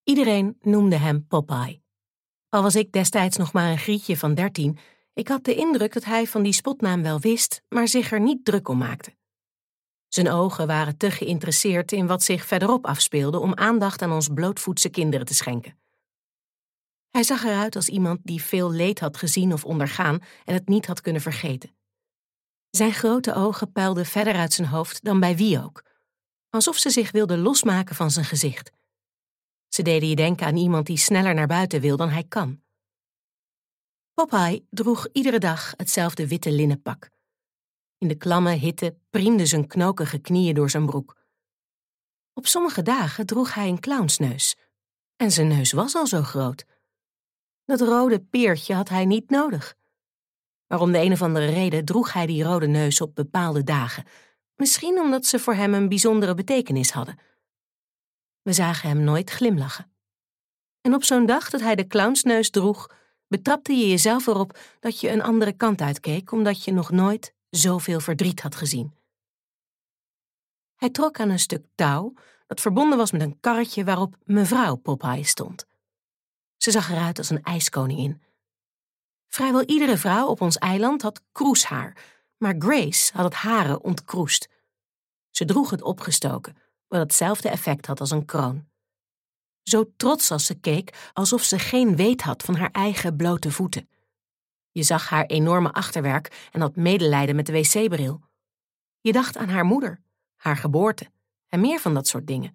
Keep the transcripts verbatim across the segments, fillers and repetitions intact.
Iedereen noemde hem Popeye. Al was ik destijds nog maar een grietje van dertien, ik had de indruk dat hij van die spotnaam wel wist, maar zich er niet druk om maakte. Zijn ogen waren te geïnteresseerd in wat zich verderop afspeelde om aandacht aan ons blootvoetse kinderen te schenken. Hij zag eruit als iemand die veel leed had gezien of ondergaan en het niet had kunnen vergeten. Zijn grote ogen puilden verder uit zijn hoofd dan bij wie ook, alsof ze zich wilden losmaken van zijn gezicht. Ze deden je denken aan iemand die sneller naar buiten wil dan hij kan. Popeye droeg iedere dag hetzelfde witte linnen pak. In de klamme hitte priemden zijn knokige knieën door zijn broek. Op sommige dagen droeg hij een clownsneus. En zijn neus was al zo groot. Dat rode peertje had hij niet nodig. Maar om de een of andere reden droeg hij die rode neus op bepaalde dagen. Misschien omdat ze voor hem een bijzondere betekenis hadden. We zagen hem nooit glimlachen. En op zo'n dag dat hij de clownsneus droeg, betrapte je jezelf erop dat je een andere kant uitkeek, omdat je nog nooit zoveel verdriet had gezien. Hij trok aan een stuk touw dat verbonden was met een karretje waarop mevrouw Popeye stond. Ze zag eruit als een ijskoningin. Vrijwel iedere vrouw op ons eiland had kroeshaar, maar Grace had het haren ontkroest. Ze droeg het opgestoken, wat hetzelfde effect had als een kroon. Zo trots als ze keek, alsof ze geen weet had van haar eigen blote voeten. Je zag haar enorme achterwerk en had medelijden met de wc-bril. Je dacht aan haar moeder, haar geboorte en meer van dat soort dingen.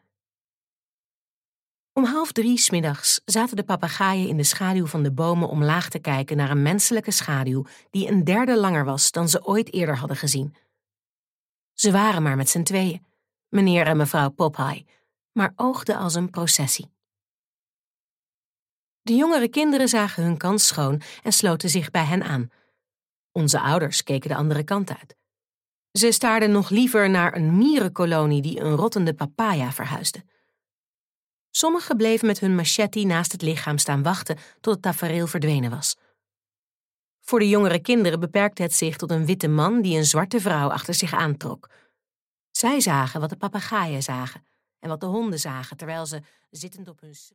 Om half drie 's middags zaten de papegaaien in de schaduw van de bomen omlaag te kijken naar een menselijke schaduw die een derde langer was dan ze ooit eerder hadden gezien. Ze waren maar met z'n tweeën, meneer en mevrouw Popeye, maar oogden als een processie. De jongere kinderen zagen hun kans schoon en sloten zich bij hen aan. Onze ouders keken de andere kant uit. Ze staarden nog liever naar een mierenkolonie die een rottende papaya verhuisde. Sommigen bleven met hun machete naast het lichaam staan wachten tot het tafereel verdwenen was. Voor de jongere kinderen beperkte het zich tot een witte man die een zwarte vrouw achter zich aantrok. Zij zagen wat de papegaaien zagen en wat de honden zagen, terwijl ze, zittend op hun